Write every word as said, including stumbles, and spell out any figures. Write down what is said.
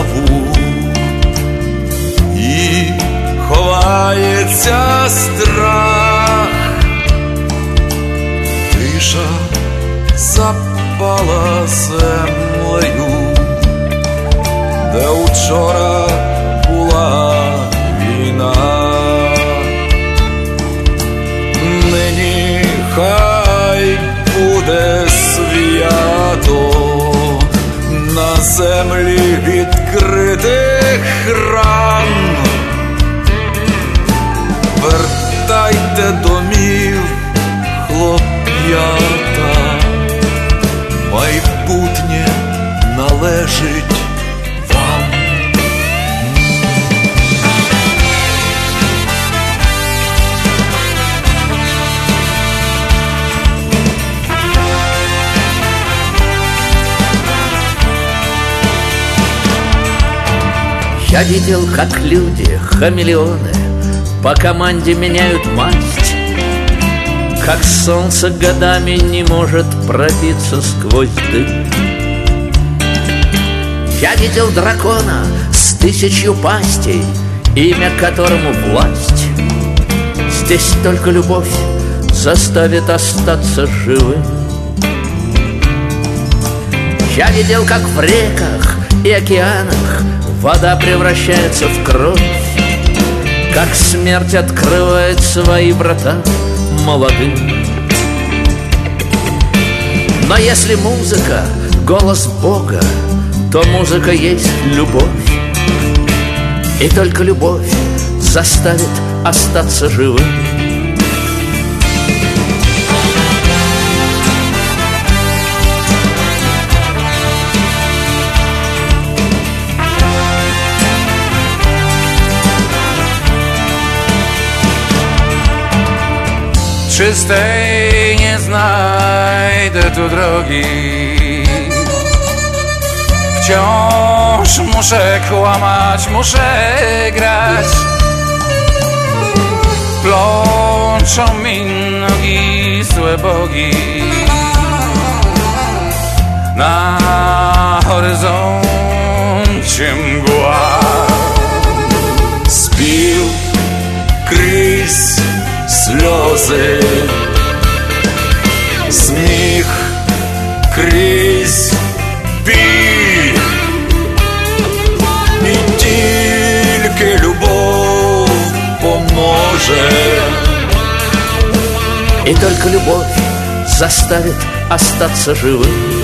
траву і ховається страх. Тиша запала землею, де учора була війна. Нині хай буде свято на землі відкритих ран. Вертайте домів, хлоп'ята, майбутнє належить вам. Я видел, как люди, хамелеоны, по команде меняют масть, как солнце годами не может пробиться сквозь дым. Я видел дракона с тысячью пастей, имя которому власть. Здесь только любовь заставит остаться живым. Я видел, как в реках и океанах вода превращается в кровь, как смерть открывает свои врата молодым. Но если музыка — голос Бога, то музыка есть любовь, и только любовь заставит остаться живым. Czystej nie znajdę tu drogi, wciąż muszę kłamać, muszę grać. Plączą mi nogi złe bogi, na horyzoncie mgła. Спів крізь сльози, сміх крізь біль, і тільки любов поможе. И только любовь заставит остаться живым.